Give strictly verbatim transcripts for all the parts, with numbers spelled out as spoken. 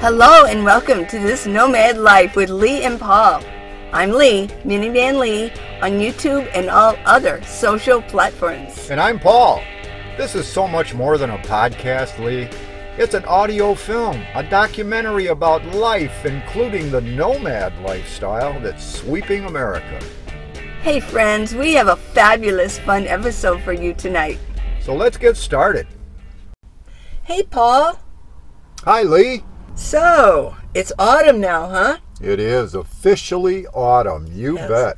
Hello and welcome to This Nomad Life with Lee and Paul. I'm Lee, Minnie Van Lee, on YouTube and all other social platforms. And I'm Paul. This is so much more than a podcast, Lee. It's an audio film, a documentary about life, including the nomad lifestyle that's sweeping America. Hey friends, we have a fabulous fun episode for you tonight. So let's get started. Hey Paul. Hi Lee. So, it's autumn now, huh? It is officially autumn, you Yes. bet.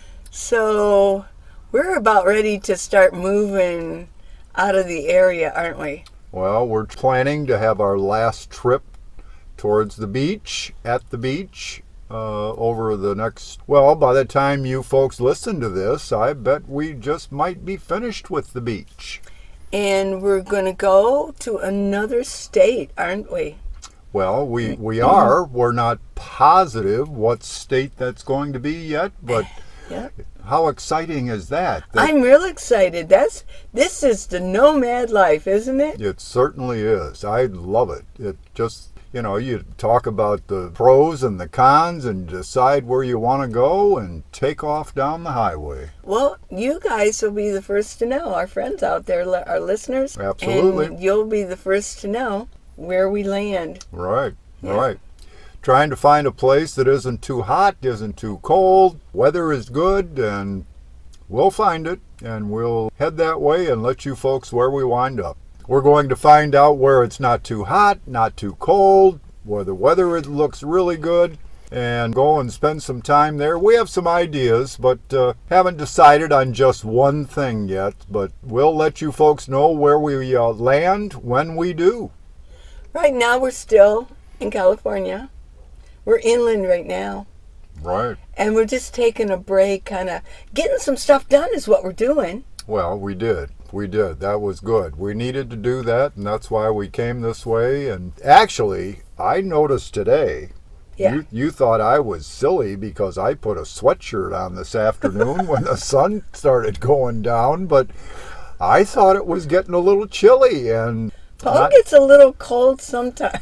So, we're about ready to start moving out of the area, aren't we? Well, we're planning to have our last trip towards the beach, at the beach, uh, over the next, well, by the time you folks listen to this, I bet we just might be finished with the beach. And we're going to go to another state, aren't we? Well, we, we are. We're not positive what state that's going to be yet, but Yeah. how exciting is that? That I'm real excited. That's this is the nomad life, isn't it? It certainly is. I love it. It just, you know, you talk about the pros and the cons and decide where you want to go and take off down the highway. Well, you guys will be the first to know, our friends out there, li- our listeners. Absolutely. And you'll be the first to know where we land. Right, Yeah. right. Trying to find a place that isn't too hot, isn't too cold, weather is good, and we'll find it, and we'll head that way and let you folks where we wind up. We're going to find out where it's not too hot, not too cold, where the weather it looks really good, and go and spend some time there. We have some ideas, but uh, haven't decided on just one thing yet, but we'll let you folks know where we uh, land when we do. Right now, we're still in California. We're inland right now. Right. And we're just taking a break, kind of getting some stuff done is what we're doing. Well, we did. We did. That was good. We needed to do that, and that's why we came this way. And actually, I noticed today, Yeah. you, you thought I was silly because I put a sweatshirt on this afternoon when the sun started going down, but I thought it was getting a little chilly. And Paul not- gets a little cold sometimes.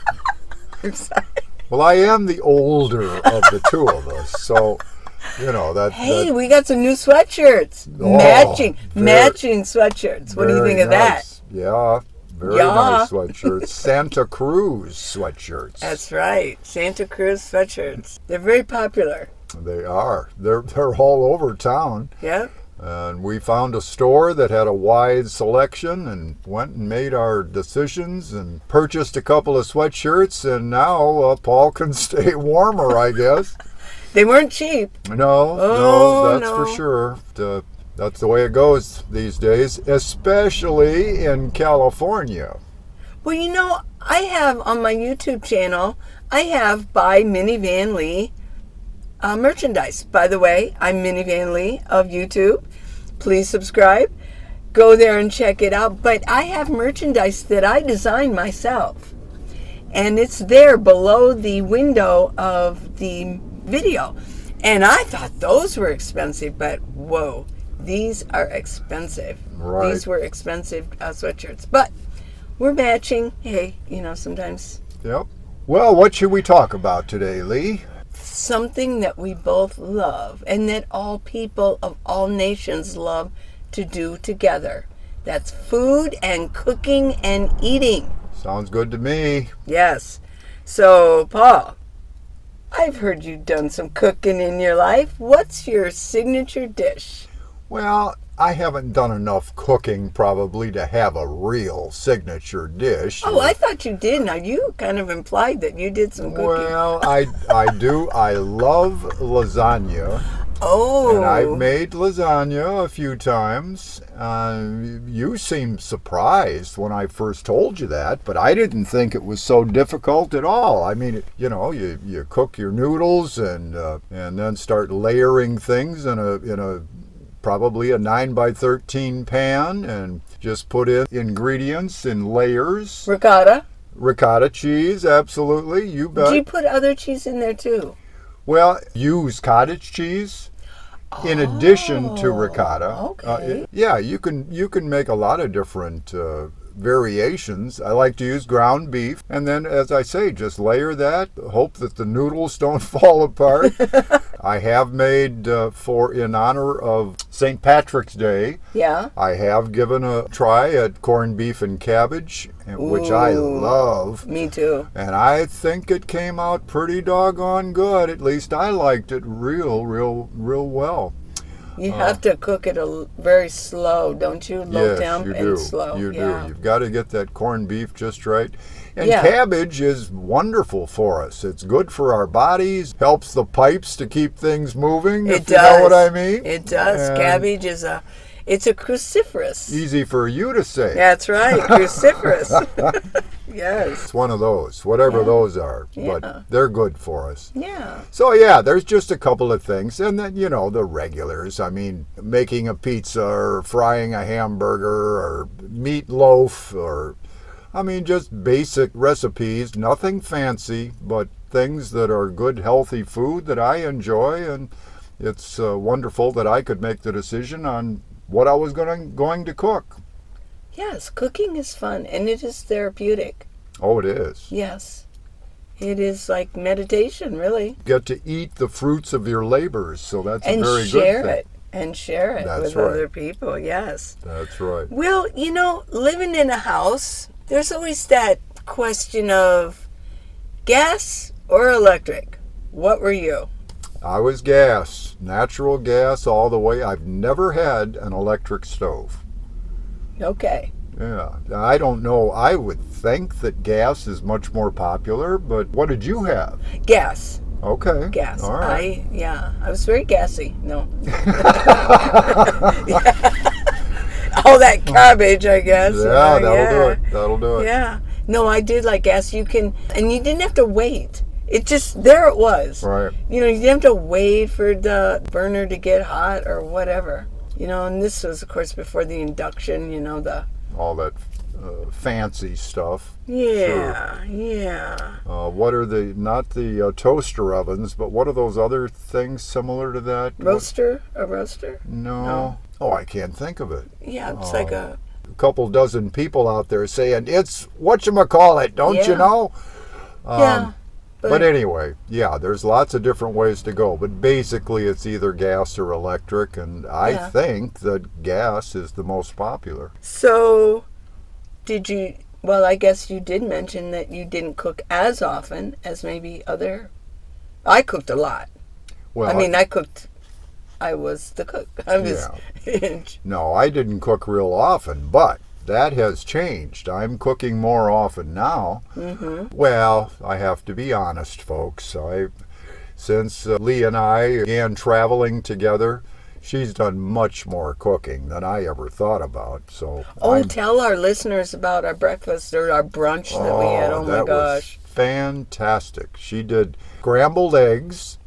I'm sorry. well, I am the older of the two of us, so, you know, that... Hey, that, we got some new sweatshirts. Oh, matching, very- matching sweatshirts. What do you very think of that? nice. Yeah, very Yeah. nice sweatshirts. Santa Cruz sweatshirts. That's right. Santa Cruz sweatshirts. They're very popular. They are. They're they're all over town. Yep. And we found a store that had a wide selection and went and made our decisions and purchased a couple of sweatshirts, and now uh, Paul can stay warmer, I guess. They weren't cheap. No, Oh, no, that's no. for sure. Uh, that's the way it goes these days, especially in California. Well, you know, I have on my YouTube channel, I have by Minnie Van Lee uh, merchandise. By the way, I'm Minnie Van Lee of YouTube. Please subscribe. Go there and check it out. But I have merchandise that I designed myself. And it's there below the window of the video. And I thought those were expensive, but whoa, these are expensive. Right. These were expensive uh, sweatshirts. But we're matching. Hey, you know, sometimes Yep. Well, what should we talk about today, Lee? something that we both love and that all people of all nations love to do together. That's food and cooking and eating. Sounds good to me. Yes. So, Paul, I've heard you've done some cooking in your life. What's your signature dish? Well, I haven't done enough cooking probably to have a real signature dish. Oh, I thought you did. Now, you kind of implied that you did some cooking. Well, I I do. I love lasagna, oh. and I've made lasagna a few times. Uh, you seemed surprised when I first told you that, but I didn't think it was so difficult at all. I mean, it, you know, you, you cook your noodles and uh, and then start layering things in a in a probably a nine by thirteen pan, and just put in ingredients in layers. Ricotta. Ricotta cheese, absolutely, you bet. Do you put other cheese in there too? Well, use cottage cheese in addition to Oh, ricotta. okay. Uh, it- yeah, you can you can make a lot of different uh, variations. I like to use ground beef, and then, as I say, just layer that, hope that the noodles don't fall apart. I have made, uh, for in honor of Saint Patrick's Day, Yeah. I have given a try at corned beef and cabbage, which I Ooh. love. Me too. And I think it came out pretty doggone good. At least I liked it real, real, real well. You have to cook it a l- very slow, don't you? Low Yes, temp you and do. slow. You yeah. do. You've got to get that corned beef just right. And Yeah. cabbage is wonderful for us. It's good for our bodies, helps the pipes to keep things moving, It if you does. know what I mean. It does. And Cabbage is a, it's a cruciferous. easy for you to say. That's right, cruciferous. Yes. It's one of those, whatever Yeah. those are. Yeah. But they're good for us. Yeah. So yeah, there's just a couple of things, and then you know the regulars. I mean, making a pizza or frying a hamburger or meatloaf, or I mean, just basic recipes. Nothing fancy, but things that are good, healthy food that I enjoy, and it's uh, wonderful that I could make the decision on what I was going going to cook. Yes, cooking is fun and it is therapeutic. Oh, it is. Yes. It is like meditation, really. Get to eat the fruits of your labors, so that's And a very share good thing. it. And share it That's with right. other people, yes. That's right. Well, you know, living in a house, there's always that question of gas or electric. What were you? I was gas, natural gas all the way. I've never had an electric stove. Okay. Yeah, I don't know. I would think that gas is much more popular, but what did you have? Gas. Okay. Gas. All right. I, yeah, I was very gassy. No. All that cabbage, I guess. Yeah, Uh, that'll yeah. do it. That'll do it. Yeah. No, I did like gas. You can, and you didn't have to wait. It just, there it was. Right. You know, you didn't have to wait for the burner to get hot or whatever. You know, and this was, of course, before the induction, you know, the... All that uh, fancy stuff. Yeah, yeah. Uh, what are the, not the uh, toaster ovens, but what are those other things similar to that? Roaster? A roaster? No. No. Oh, I can't think of it. Yeah, it's Oh. like a... A couple dozen people out there saying, it's whatchamacallit, don't you Yeah. know? Um, yeah. But anyway, yeah, there's lots of different ways to go. But basically, it's either gas or electric. And I Yeah. think that gas is the most popular. So, did you... Well, I guess you did mention that you didn't cook as often as maybe other... I cooked a lot. Well, I mean, I cooked... I was the cook. I was... no, I didn't cook real often, but that has changed. I'm cooking more often now. Mm-hmm. Well, I have to be honest, folks. I, since uh, Lee and I began traveling together, she's done much more cooking than I ever thought about. So Oh, I'm, tell our listeners about our breakfast or our brunch that we had. Oh, my that gosh. was fantastic. She did scrambled eggs.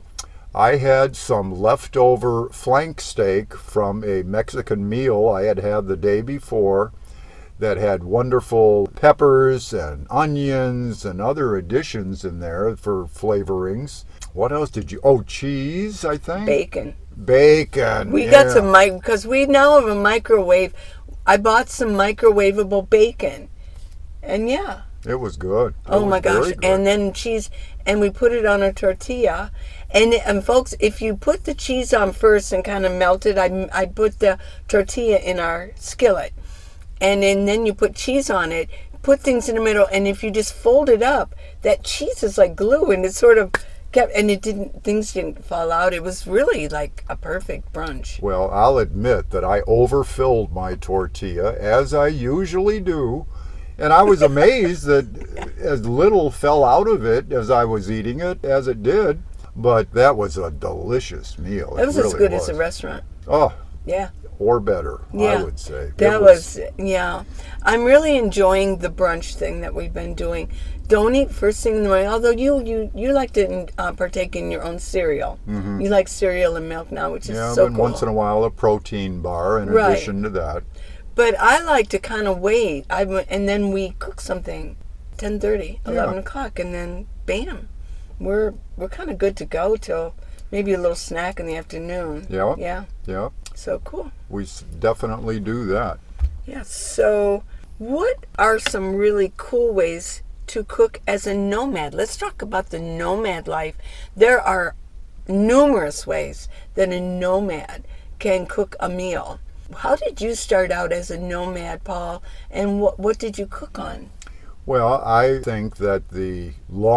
I had some leftover flank steak from a Mexican meal I had had the day before that had wonderful peppers and onions and other additions in there for flavorings. What else did you... Oh, cheese, I think? Bacon. Bacon. We yeah. got some mic because we now have a microwave. I bought some microwavable bacon, and yeah. It was good. It Oh was my gosh! very good. And then cheese, and we put it on a tortilla. And and folks, if you put the cheese on first and kind of melt it, I I put the tortilla in our skillet, and then, then you put cheese on it. Put things in the middle, and if you just fold it up, that cheese is like glue, and it sort of kept, and it didn't, things didn't fall out. It was really like a perfect brunch. Well, I'll admit that I overfilled my tortilla, as I usually do, and I was amazed that as little fell out of it as I was eating it as it did. But that was a delicious meal. It was really as good was. as a restaurant. Oh, Yeah. or better, Yeah. I would say. That It was, yeah. I'm really enjoying the brunch thing that we've been doing. Don't eat first thing in the morning. Although you you, you like to uh, partake in your own cereal. Mm-hmm. You like cereal and milk now, which is yeah, so but cool. once in a while a protein bar in Right. addition to that. But I like to kind of wait. I and then we cook something, ten thirty, eleven Yeah. o'clock, and then bam, we're we're kind of good to go till maybe a little snack in the afternoon. Yeah. Yeah. Yeah, So cool. we s- definitely do that. Yeah. So What are some really cool ways to cook as a nomad? Let's talk about the nomad life. There are numerous ways that a nomad can cook a meal. How did you start out as a nomad, Paul, and what, what did you cook on? Well, I think that the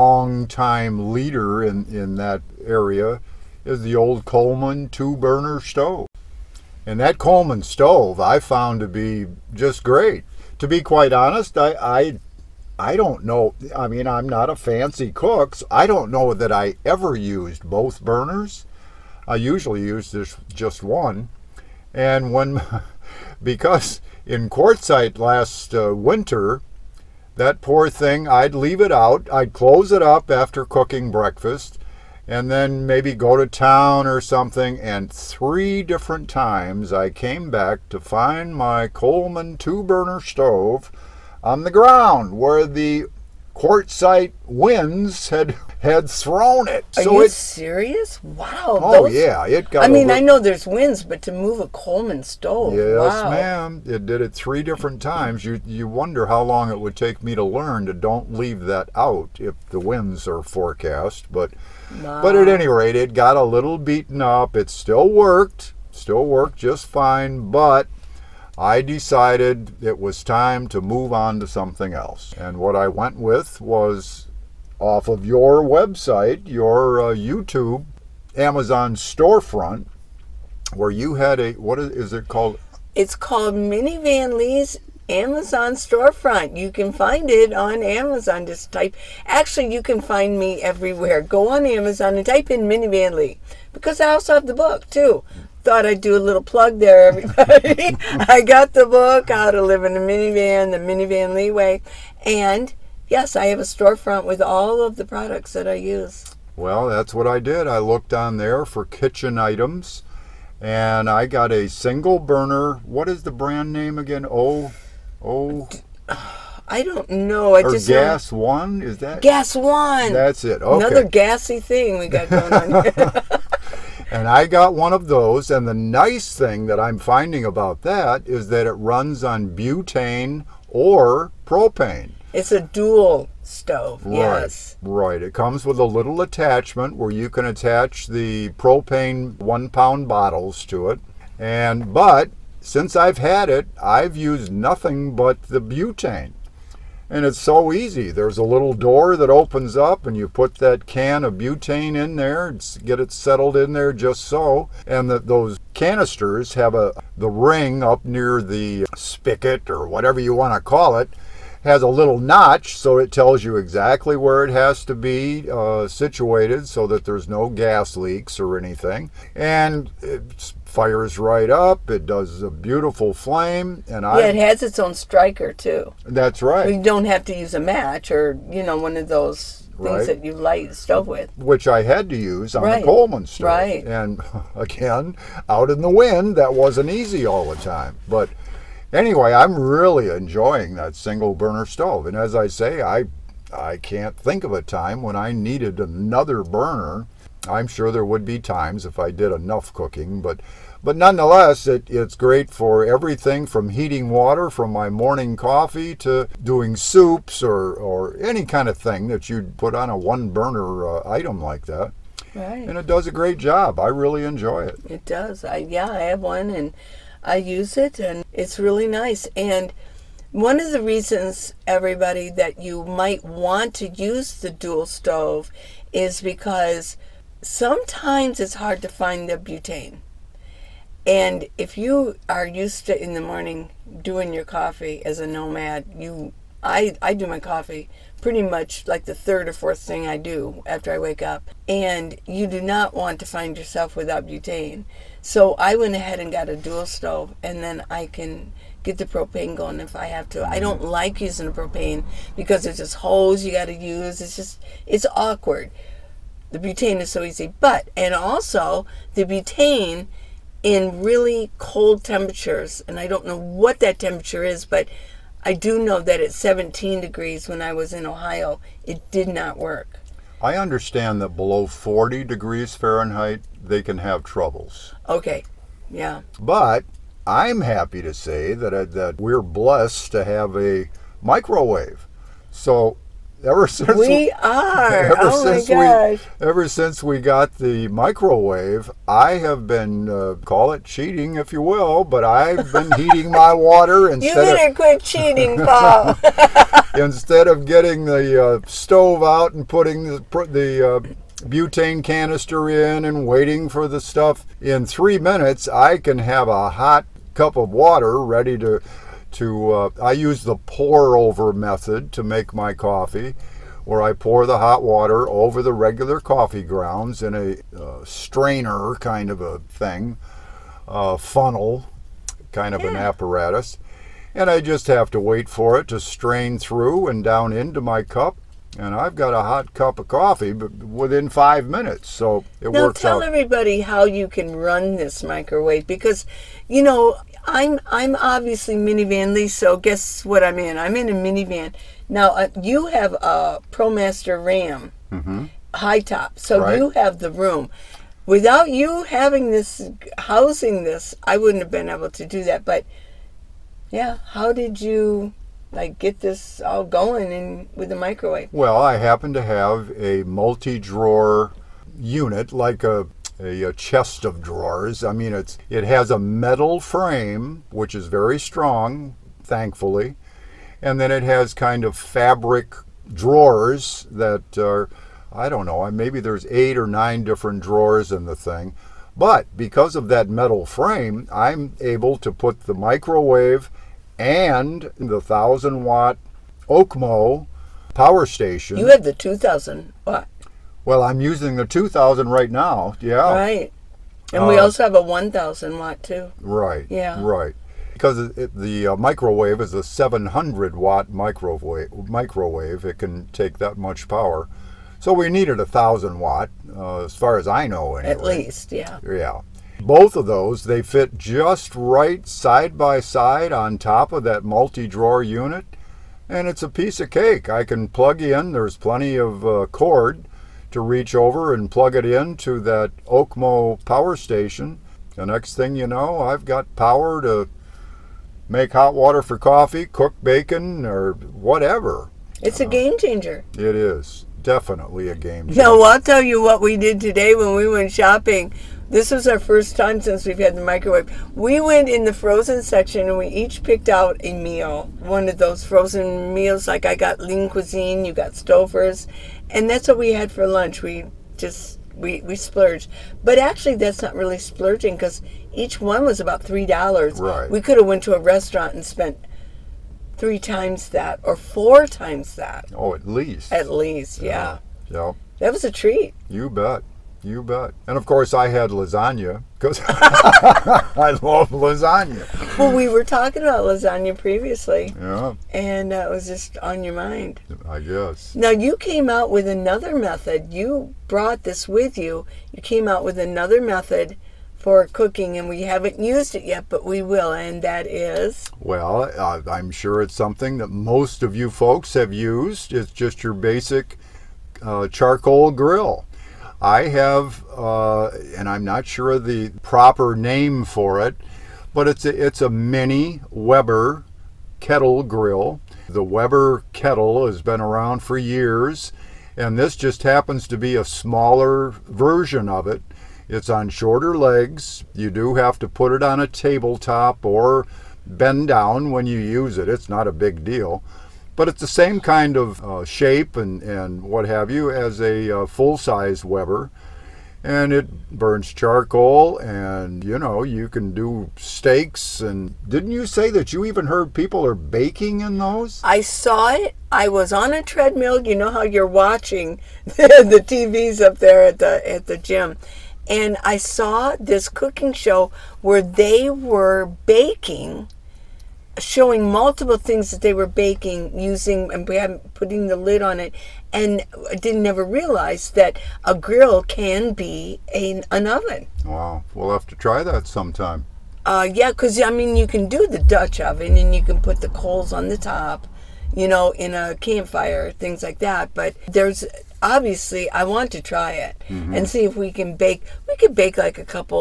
long-time leader in, in that area is the old Coleman two-burner stove. And that Coleman stove I found to be just great. To be quite honest, I, I I don't know. I mean, I'm not a fancy cook, so I don't know that I ever used both burners. I usually use this, just one. And when, because in Quartzsite last uh, winter, that poor thing, I'd leave it out. I'd close it up after cooking breakfast, and then maybe go to town or something. And three different times I came back to find my Coleman two-burner stove on the ground where the Quartzsite winds had had thrown it. Are so you it, serious? Wow. Oh those, yeah, it got. I mean, a I know there's winds, but to move a Coleman stove, Yes, wow. ma'am. It did it three different times. You you wonder how long it would take me to learn to don't leave that out if the winds are forecast. But Wow. but at any rate, it got a little beaten up. It still worked, still worked just fine. But I decided it was time to move on to something else. And what I went with was off of your website, your uh, YouTube, Amazon storefront, where you had a, what is, is it called? It's called Minnie Van Lee's Amazon storefront. You can find it on Amazon. Just type, actually you can find me everywhere. Go on Amazon and type in Minnie Van Lee, because I also have the book too. Thought I'd do a little plug there, everybody. I got the book, How to Live in a Minivan, the Minnie Van Lee Way. And yes, I have a storefront with all of the products that I use. Well, that's what I did. I looked on there for kitchen items, and I got a single burner. What is the brand name again? Oh, oh. I don't know. I or just Gas One? Is that? Gas One. That's it. Okay. Another gassy thing we got going on here. And I got one of those, and the nice thing that I'm finding about that is that it runs on butane or propane. It's a dual stove, Right, yes. right. It comes with a little attachment where you can attach the propane one pound bottles to it. And but since I've had it, I've used nothing but the butane. And it's so easy. There's a little door that opens up, and you put that can of butane in there, get it settled in there just so. And the, those canisters have a the ring up near the spigot, or whatever you want to call it, has a little notch, so it tells you exactly where it has to be uh, situated so that there's no gas leaks or anything. And it fires right up. It does a beautiful flame. And I Yeah, it has its own striker too. That's right. You don't have to use a match or, you know, one of those things Right. that you light the stove with. Which I had to use on Right. the Coleman stove. Right. And again, out in the wind, that wasn't easy all the time. But anyway, I'm really enjoying that single burner stove. And as I say, I I can't think of a time when I needed another burner. I'm sure there would be times if I did enough cooking, but but nonetheless, it, it's great for everything from heating water from my morning coffee to doing soups or, or any kind of thing that you'd put on a one burner uh, item like that. Right. And it does a great job. I really enjoy it. It does. I yeah, I have one and I use it and it's really nice. And one of the reasons, everybody, that you might want to use the dual stove is because sometimes it's hard to find the butane. And if you are used to in the morning doing your coffee as a nomad, you I, I do my coffee pretty much like the third or fourth thing I do after I wake up. And you do not want to find yourself without butane. So I went ahead and got a dual stove, and then I can get the propane going if I have to. I don't like using the propane because there's this hose you got to use. It's just, it's awkward. The butane is so easy. But, and also, the butane in really cold temperatures, and I don't know what that temperature is, but I do know that at seventeen degrees when I was in Ohio, it did not work. I understand that below forty degrees Fahrenheit, they can have troubles. Okay, yeah. But I'm happy to say that uh, that we're blessed to have a microwave. So ever since we are, ever oh since my gosh, we ever since we got the microwave, I have been uh, call it cheating if you will, but I've been heating my water you instead better of quit cheating, Paul. instead of getting the uh, stove out and putting the the uh, butane canister in and waiting for the stuff. In three minutes, I can have a hot cup of water ready to, to uh, I use the pour over method to make my coffee, where I pour the hot water over the regular coffee grounds in a uh, strainer kind of a thing, uh, funnel kind of yeah. an apparatus. And I just have to wait for it to strain through and down into my cup. And I've got a hot cup of coffee within five minutes, so it now works out. Now tell everybody how you can run this microwave, because, you know, I'm I'm obviously minivan Lee, so guess what I'm in? I'm in a minivan. Now, uh, you have a ProMaster Ram mm-hmm. high top, so right. you have the room. Without you having this, housing this, I wouldn't have been able to do that. But, yeah, how did you... like get this all going in with the microwave? Well, I happen to have a multi-drawer unit, like a, a, a chest of drawers. I mean, it's it has a metal frame, which is very strong, thankfully, and then it has kind of fabric drawers that are, I don't know, maybe there's eight or nine different drawers in the thing. But because of that metal frame, I'm able to put the microwave and the thousand watt Okmo power station. You have the two thousand watt. Well, I'm using the two thousand right now. Yeah. Right. And we uh, also have a one thousand watt too. Right. Yeah. Right. Because it, it, the uh, microwave is a seven hundred watt microwave. Microwave. It can take that much power. So we needed a thousand watt, uh, as far as I know, anyway. At least, yeah. Yeah. Both of those, they fit just right side by side on top of that multi-drawer unit, and it's a piece of cake. I can plug in, there's plenty of uh, cord to reach over and plug it into that Okmo power station. The next thing you know, I've got power to make hot water for coffee, cook bacon, or whatever. It's a game changer. It is definitely a game changer. No, I'll tell you what we did today when we went shopping. This was our first time since we've had the microwave. We went in the frozen section and we each picked out a meal. One of those frozen meals, like I got Lean Cuisine, you got Stouffer's, and that's what we had for lunch. We just, we, we splurged. But actually that's not really splurging, because each one was about three dollars. Right. We could have went to a restaurant and spent three times that or four times that. Oh, at least. At least, yeah. Yeah. Yep. That was a treat. You bet. You bet. And of course I had lasagna, because I love lasagna. Well, we were talking about lasagna previously. Yeah. And uh, it was just on your mind. I guess. Now, you came out with another method. You brought this with you. You came out with another method for cooking, and we haven't used it yet, but we will, and that is? Well, uh, I'm sure it's something that most of you folks have used. It's just your basic uh, charcoal grill. I have, uh, and I'm not sure of the proper name for it, but it's a, it's a mini Weber kettle grill. The Weber kettle has been around for years, and this just happens to be a smaller version of it. It's on shorter legs. You do have to put it on a tabletop or bend down when you use it. It's not a big deal. But it's the same kind of uh, shape and, and what have you as a uh, full-size Weber. And it burns charcoal, and, you know, you can do steaks. And didn't you say that you even heard people are baking in those? I saw it. I was on a treadmill. You know how you're watching the T Vs up there at the at the gym. And I saw this cooking show where they were baking, showing multiple things that they were baking using, and we haven't putting the lid on it, and I didn't ever realize that a grill can be a, an oven. Wow, we'll have to try that sometime. Uh, yeah, because, I mean, you can do the Dutch oven, and you can put the coals on the top, you know, in a campfire, things like that, but there's... Obviously, I want to try it mm-hmm. and see if we can bake. We could bake like a couple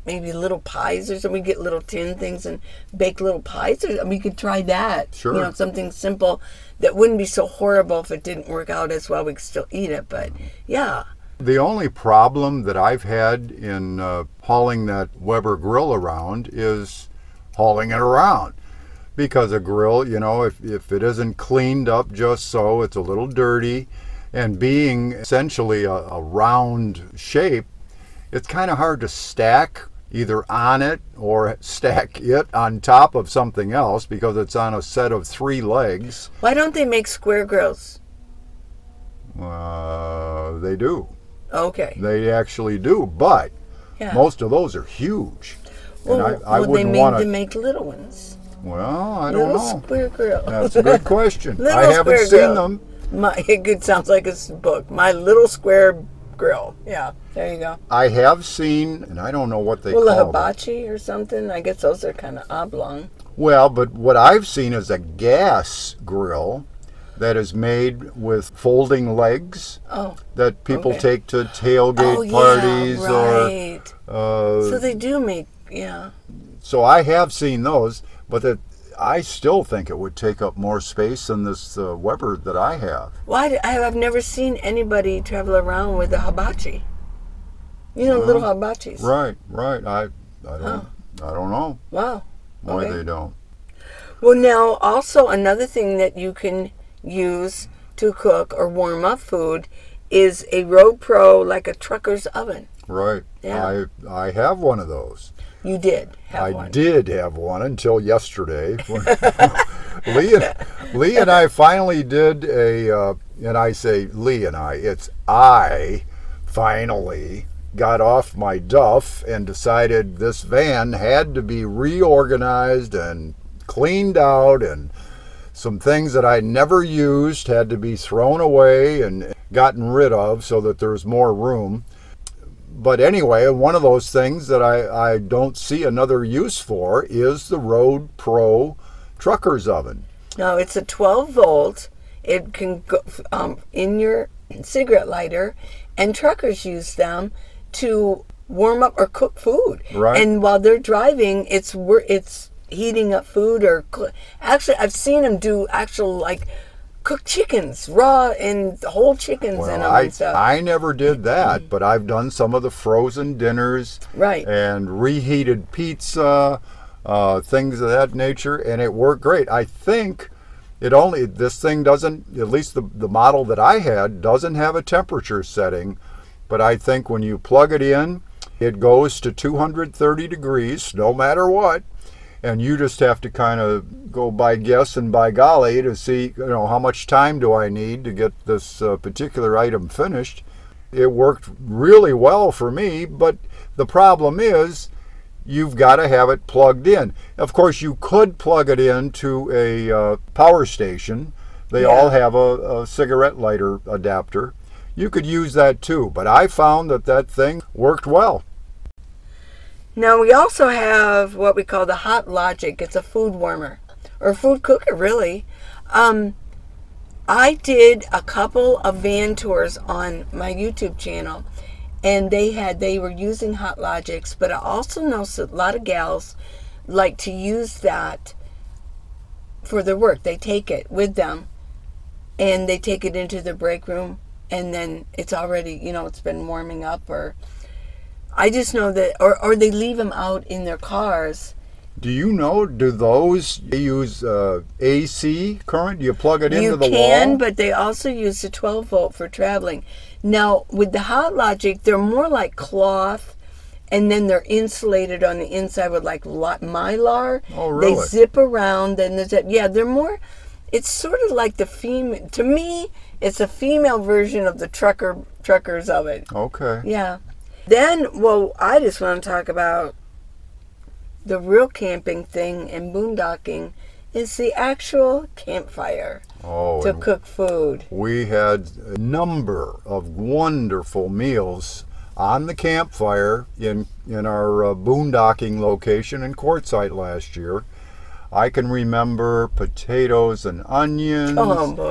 maybe little pies or something. We get little tin things and bake little pies. Or, we could try that. Sure. You know, something simple that wouldn't be so horrible if it didn't work out as well. We could still eat it, but yeah. The only problem that I've had in uh, hauling that Weber grill around is hauling it around. Because a grill, you know, if, if it isn't cleaned up just so, it's a little dirty. And being essentially a, a round shape, it's kind of hard to stack either on it or stack it on top of something else because it's on a set of three legs. Why don't they make square grills? Uh, they do. Okay. They actually do, but Yeah. most of those are huge. Well, and I, I well they wouldn't made want them to. make little ones. Well, I don't Little know. square grill. That's a good question. Little I haven't square seen grill. them. My, it sounds like a s- book. My little square grill. Yeah, there you go. I have seen, and I don't know what they Well, a call them. hibachi or something. I guess those are kind of oblong. Well, but what I've seen is a gas grill that is made with folding legs Oh, that people okay. take to tailgate oh yeah, parties right. or. Uh, So they do make, yeah. so I have seen those, but that I still think it would take up more space than this uh, Weber that I have. Why? do- I have I've never seen anybody travel around with a hibachi. You know, little hibachis. Right, right. I, I don't, I don't know Wow. why Okay. they don't. Well, now also another thing that you can use to cook or warm up food is a Road Pro, like a trucker's oven. Right. Yeah. I, I have one of those. You did have I one. did have one until yesterday. Lee and Lee and I finally did a, uh, and I say Lee and I, it's I finally got off my duff and decided this van had to be reorganized and cleaned out, and some things that I never used had to be thrown away and gotten rid of so that there's more room. But anyway, one of those things that I, I don't see another use for is the Road Pro trucker's oven. No, it's a twelve volt. It can go um, in your cigarette lighter, and truckers use them to warm up or cook food. Right. And while they're driving, it's wor- it's heating up food or cl- actually I've seen them do actual like cook chickens raw and whole chickens in Well, them I, and stuff. I never did that, but I've done some of the frozen dinners Right. and reheated pizza, uh, things of that nature, and it worked great. I think it only, this thing doesn't, at least the, the model that I had, doesn't have a temperature setting, but I think when you plug it in, it goes to two hundred thirty degrees, no matter what. And you just have to kind of go by guess and by golly to see, you know, how much time do I need to get this uh, particular item finished. It worked really well for me, but the problem is you've got to have it plugged in. Of course, you could plug it into a uh, power station. They Yeah. all have a, a cigarette lighter adapter. You could use that too, but I found that that thing worked well. Now we also have what we call the Hot Logic. It's a food warmer or food cooker, really. Um, I did a couple of van tours on my YouTube channel, and they had they were using Hot Logics, but I also know a lot of gals like to use that for their work. They take it with them, and they take it into the break room, and then it's already, you know, it's been warming up, or I just know that, or, or they leave them out in their cars. Do you know, do those they use uh, A C current? Do you plug it into You the can, wall? but they also use the twelve volt for traveling. Now, with the Hot Logic, they're more like cloth, and then they're insulated on the inside with like lo- Mylar. Oh, really? They zip around, and there's that. Yeah, they're more. It's sort of like the female. To me, it's a female version of the trucker truckers of it. Okay. Yeah. Then, well, I just want to talk about the real camping thing and boondocking is the actual campfire Oh, to and cook food. we had a number of wonderful meals on the campfire in in our uh, boondocking location in Quartzsite last year. I can remember potatoes and onions. Oh boy.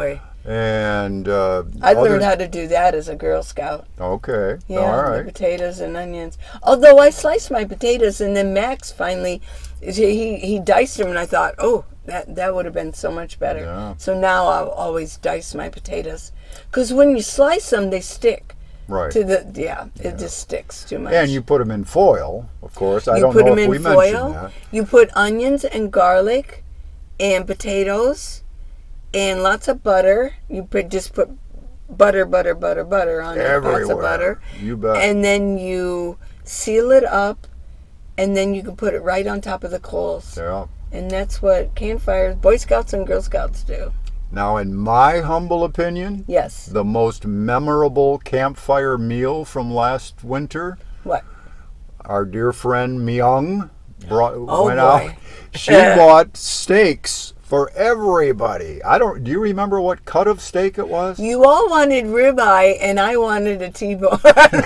And uh, I other- learned how to do that as a Girl Scout. Okay, Yeah, all the right. potatoes and onions. Although I sliced my potatoes, and then Max finally, he he diced them, and I thought, oh, that that would have been so much better. Yeah. So now I'll always dice my potatoes, because when you slice them, they stick Right. to the yeah, it just sticks too much. And you put them in foil, of course. I You don't put know them if in we foil. mentioned that. You put onions and garlic, and potatoes, and lots of butter. You put just put butter, butter, butter, butter on it. Lots Everywhere. of butter. You bet. And then you seal it up, and then you can put it right on top of the coals. Yeah. And that's what campfires, Boy Scouts and Girl Scouts do. Now, in my humble opinion, Yes. the most memorable campfire meal from last winter, What? our dear friend Myung brought Oh, went boy. out. She bought steaks for everybody. I don't. Do you remember what cut of steak it was? You all wanted ribeye, and I wanted a T-bone.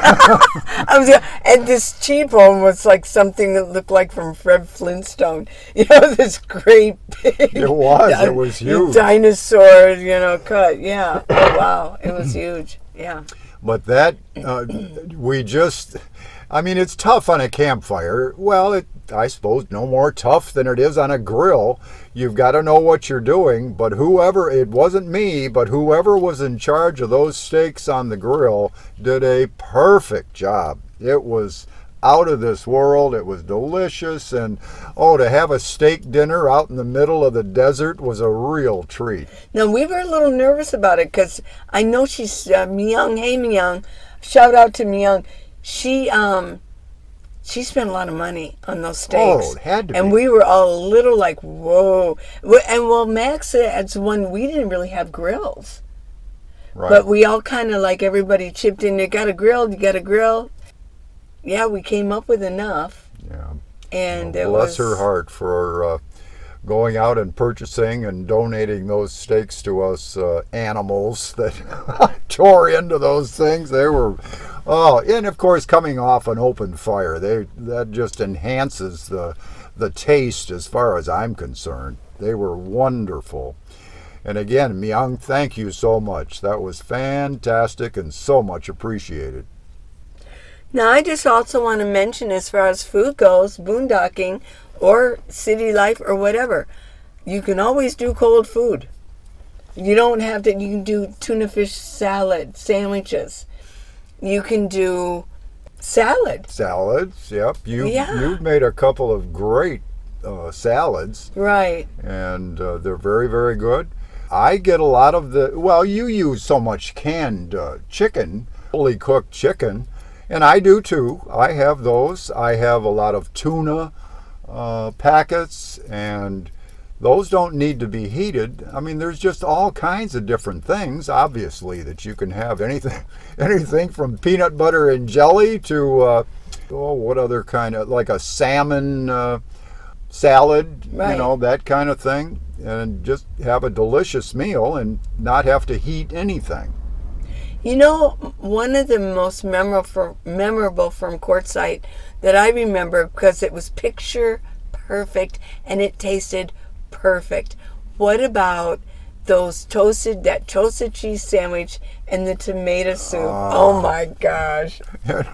I was, and this T-bone was like something that looked like from Fred Flintstone. You know, this great big. It was. It was huge. Dinosaur, you know, cut. Yeah. Oh wow, it was huge. Yeah. But that uh, we just. I mean, it's tough on a campfire. Well, it, I suppose no more tough than it is on a grill. You've got to know what you're doing, but whoever, it wasn't me, but whoever was in charge of those steaks on the grill did a perfect job. It was out of this world. It was delicious. And, oh, to have a steak dinner out in the middle of the desert was a real treat. Now, we were a little nervous about it because I know she's uh, Myung. Hey, Myung. Shout out to Myung. She um she spent a lot of money on those steaks. Oh, it had to and be. we were all a little like, whoa. Well, and well, Max, that's one, we didn't really have grills. Right. But we all kind of like, everybody chipped in. You got a grill, you got a grill. Yeah, we came up with enough. Yeah. And Well, it bless was, her heart for uh, going out and purchasing and donating those steaks to us uh, animals that tore into those things. They were, oh, and of course coming off an open fire, they that just enhances the the taste as far as I'm concerned. They were wonderful. And again, Myung, thank you so much. That was fantastic and so much appreciated. Now, I just also want to mention, as far as food goes, boondocking or city life or whatever, you can always do cold food. You don't have to, you can do tuna fish salad, sandwiches. You can do salad. Salads, yep. You, Yeah. You've made a couple of great uh, salads. Right. And uh, they're very, very good. I get a lot of the, well, you use so much canned uh, chicken, fully cooked chicken, and I do too. I have those. I have a lot of tuna uh, packets, and those don't need to be heated. I mean, there's just all kinds of different things, obviously, that you can have. Anything, anything from peanut butter and jelly to, uh, oh, what other kind of, like a salmon uh, salad, Right. you know, that kind of thing. And just have a delicious meal and not have to heat anything. You know, one of the most memorable, memorable from Quartzsite that I remember, because it was picture perfect and it tasted perfect. What about those toasted, that toasted cheese sandwich and the tomato soup? Oh, oh my gosh.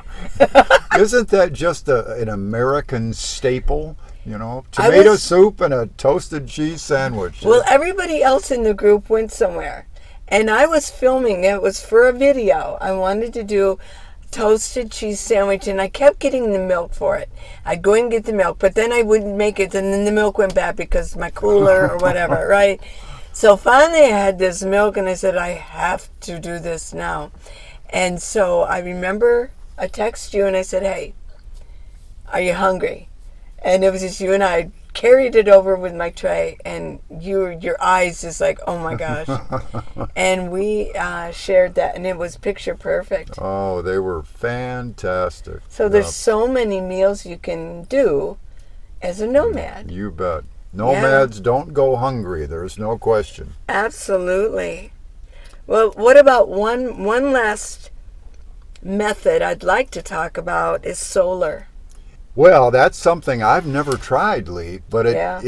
Isn't that just a, an American staple? You know, tomato was, soup and a toasted cheese sandwich. Well, everybody else in the group went somewhere. And I was filming. It was for a video. I wanted to do toasted cheese sandwich, and I kept getting the milk for it. I'd go and get the milk, but then I wouldn't make it, and then the milk went bad because my cooler or whatever, right? So finally I had this milk, and I said, I have to do this now. And so I remember I texted you, and I said, hey, are you hungry? And it was just you and I carried it over with my tray, and you, your eyes just like, oh my gosh. And we uh, shared that, and it was picture perfect. Oh, they were fantastic. So there's Yep. so many meals you can do as a nomad. You bet. Nomads yeah. don't go hungry. There's no question. Absolutely. Well, what about one one last method I'd like to talk about is solar. Well, that's something I've never tried, Lee, but it yeah. it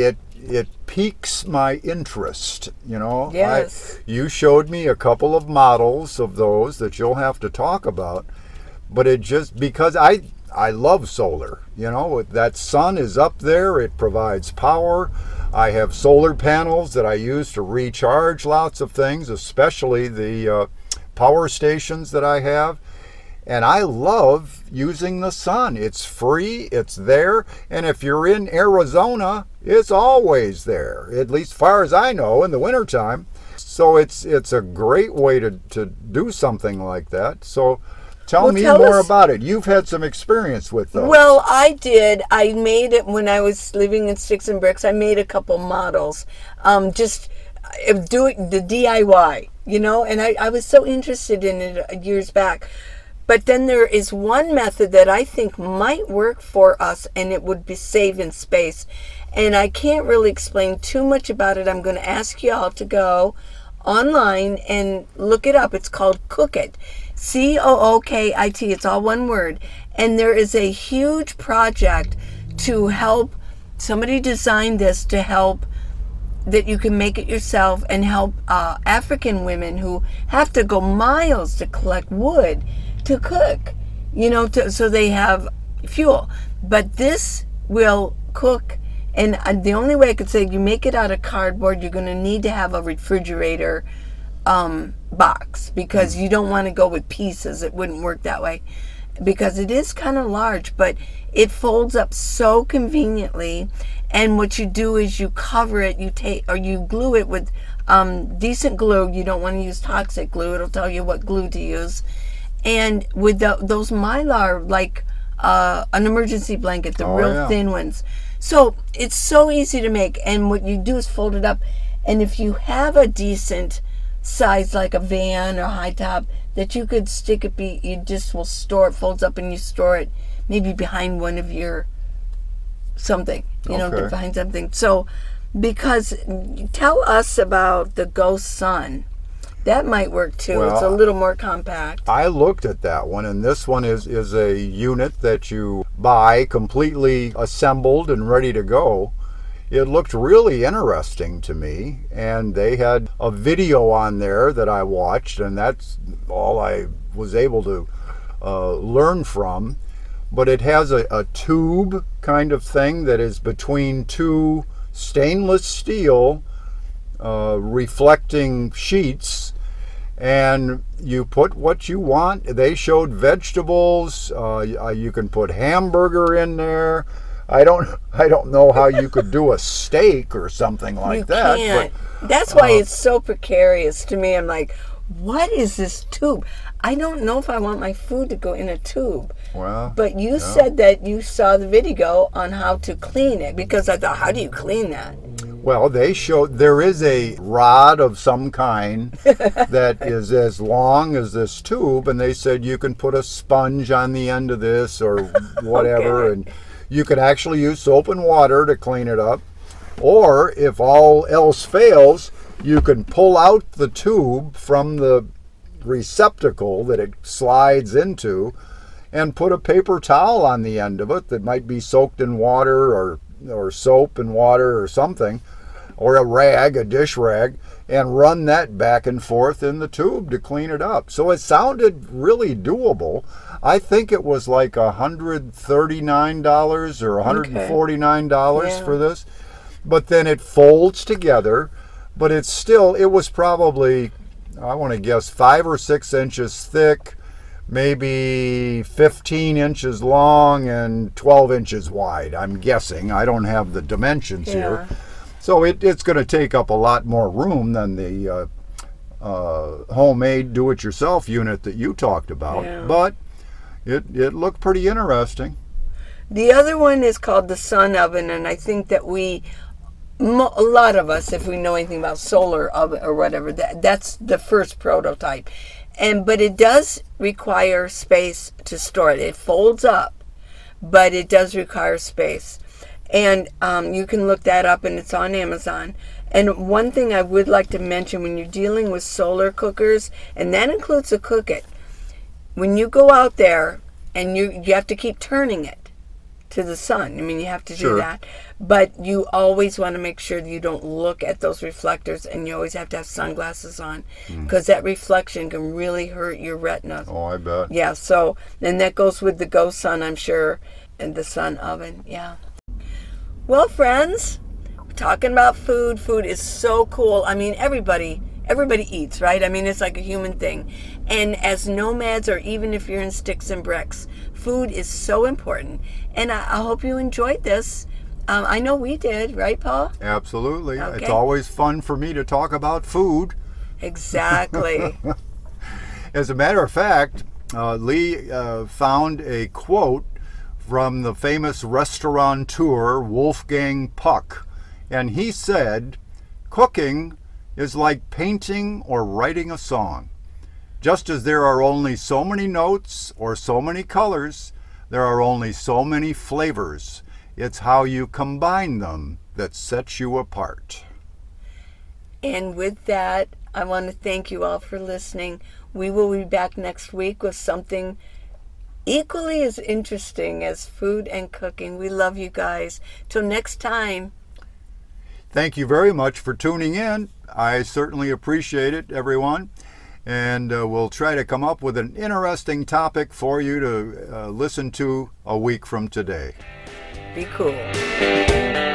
it piques my interest, you know. Yes. I, you showed me a couple of models of those that you'll have to talk about, but it just, because I I love solar, you know, that sun is up there, it provides power. I have solar panels that I use to recharge lots of things, especially the uh, power stations that I have. And I love using the sun. It's free, it's there, and if you're in Arizona, it's always there, at least far as I know, in the wintertime. So it's it's a great way to, to do something like that. So tell well, me tell more us, about it. You've had some experience with those. Well, I did. I made it when I was living in Sticks and Bricks. I made a couple models, um, just doing the D I Y, you know, and I, I was so interested in it years back. But then there is one method that I think might work for us, and it would be saving space. And I can't really explain too much about it. I'm going to ask you all to go online and look it up. It's called Cookit. C O O K I T. It's all one word. And there is a huge project to help, somebody designed this to help, that you can make it yourself and help uh, African women who have to go miles to collect wood to cook, you know, to, so they have fuel. But this will cook, and the only way I could say, you make it out of cardboard, you're going to need to have a refrigerator um, box, because you don't want to go with pieces. It wouldn't work that way, because it is kind of large, but it folds up so conveniently. And what you do is you cover it, you take, or you glue it with um, decent glue. You don't want to use toxic glue. It'll tell you what glue to use. And with the, those Mylar, like uh, an emergency blanket, the oh, real yeah. thin ones. So it's so easy to make. And what you do is fold it up. And if you have a decent size, like a van or high top, that you could stick it, be, you just will store it, folds up, and you store it maybe behind one of your something, you know, Okay. behind something. So, because, tell us about the Ghost Sun. That might work too. Well, it's a little more compact. I looked at that one, and this one is, is a unit that you buy completely assembled and ready to go. It looked really interesting to me, and they had a video on there that I watched, and that's all I was able to uh, learn from. But it has a, a tube kind of thing that is between two stainless steel uh, reflecting sheets, and you put what you want. They showed vegetables. Uh, you can put hamburger in there. I don't I don't know how you could do a steak or something like you that. Can't. But, That's why uh, it's so precarious to me. I'm like, what is this tube? I don't know if I want my food to go in a tube. Well, but you yeah. said that you saw the video on how to clean it, because I thought, how do you clean that? Well, they showed there is a rod of some kind that is as long as this tube, and they said you can put a sponge on the end of this or whatever, Okay. and you could actually use soap and water to clean it up. Or if all else fails, you can pull out the tube from the receptacle that it slides into and put a paper towel on the end of it that might be soaked in water or or soap and water or something, or a rag, a dish rag, and run that back and forth in the tube to clean it up. So it sounded really doable. I think it was like one hundred thirty-nine dollars or one hundred forty-nine dollars Okay. Yeah. for this. But then it folds together, but it's still, it was probably, I want to guess, five or six inches thick, maybe fifteen inches long and twelve inches wide, I'm guessing. I don't have the dimensions Yeah. here. So it, it's going to take up a lot more room than the uh, uh, homemade do-it-yourself unit that you talked about. Yeah. But it, it looked pretty interesting. The other one is called the Sun Oven, and I think that we, mo- a lot of us, if we know anything about solar oven or whatever, that that's the first prototype. And but it does require space to store it. It folds up, but it does require space. And um, you can look that up, and it's on Amazon. And one thing I would like to mention, when you're dealing with solar cookers, and that includes a Cookit, when you go out there and you you have to keep turning it, to the sun. I mean, you have to Sure. do that. But you always want to make sure that you don't look at those reflectors, and you always have to have sunglasses on, because that reflection can really hurt your retina. Oh, I bet. Yeah, so, and that goes with the Go Sun, I'm sure, and the sun oven, yeah. Well, friends, we're talking about food. Food is so cool. I mean, everybody, everybody eats, right? I mean, it's like a human thing. And as nomads, or even if you're in sticks and bricks, food is so important. And I, I hope you enjoyed this. Um, I know we did, right, Paul? Absolutely. Okay. It's always fun for me to talk about food. Exactly. As a matter of fact, uh, Lee uh, found a quote from the famous restaurateur Wolfgang Puck. And he said, "Cooking is like painting or writing a song. Just as there are only so many notes or so many colors, there are only so many flavors. It's how you combine them that sets you apart." And with that, I want to thank you all for listening. We will be back next week with something equally as interesting as food and cooking. We love you guys. Till next time. Thank you very much for tuning in. I certainly appreciate it, everyone. And uh, we'll try to come up with an interesting topic for you to uh, listen to a week from today. Be cool.